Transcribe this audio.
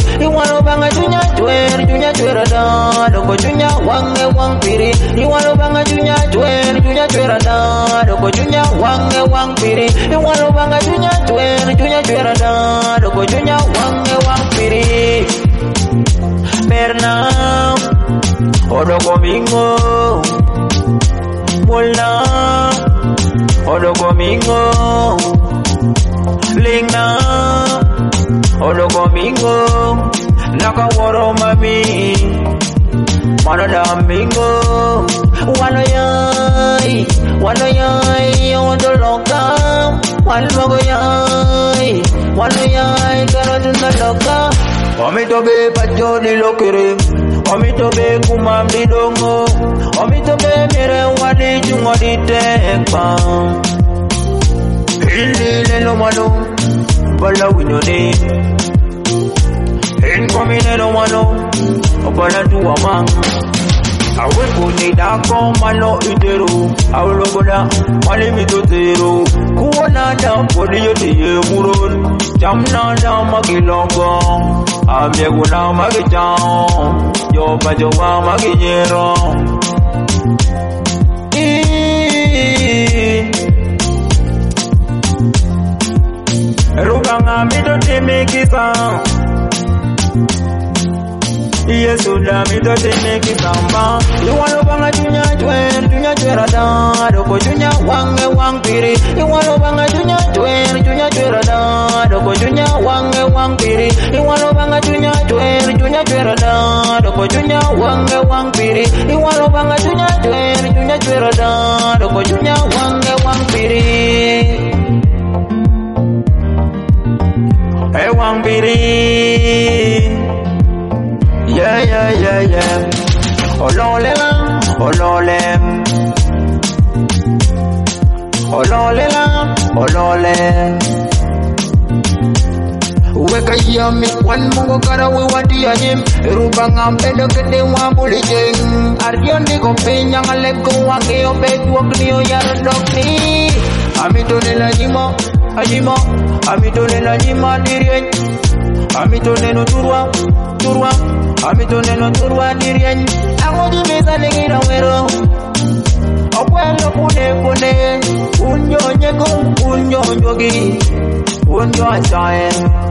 Iwalo banga junya chwera da doko junya wang piri. Iwalo banga junya chwera da doko junya wang piri. Iwalo banga junya chwera da doko junya wang piri. Perna odoko mingo mulna odoko mingo lingna odoko mingo nakaworo mami manada mingo wano yai odoloka walmogo yai karaduna loka omito be pachoni lokere omito be kumamdi dongo omito be mere wadi jungo di tekpa ilile no mano bala winyone inkomine no mano bala tuwamang awe kuni dako malo itero awe logoda malimito zero kuwana da podi yote ye muron jamna da magilongo amye guna magijao yoba jowa magijero Rukanga mito timikisa Yesu da mito timikisamba Iwalo banga junya chwera da doko junya wang piri. Iwalo banga junya chwera da doko junya wang piri. Iwalo banga junya chwera da doko junya wang piri. Iwalo banga junya chwera da doko junya wang piri. Hey wang piri. Yeah. Olole. Weka yami wan mungo kara we wadi anyim Rubanga mpedo kede wambuli jeng Ardion di kopenya ngaleko wange obedu wakniyo yarodokni Amitone la jima Amitone la jima dirien Amitone no turwa Amitone no turwa dirien Ako jimisa nengira wero Okwelo kune Unyo nyogi Unyo asaen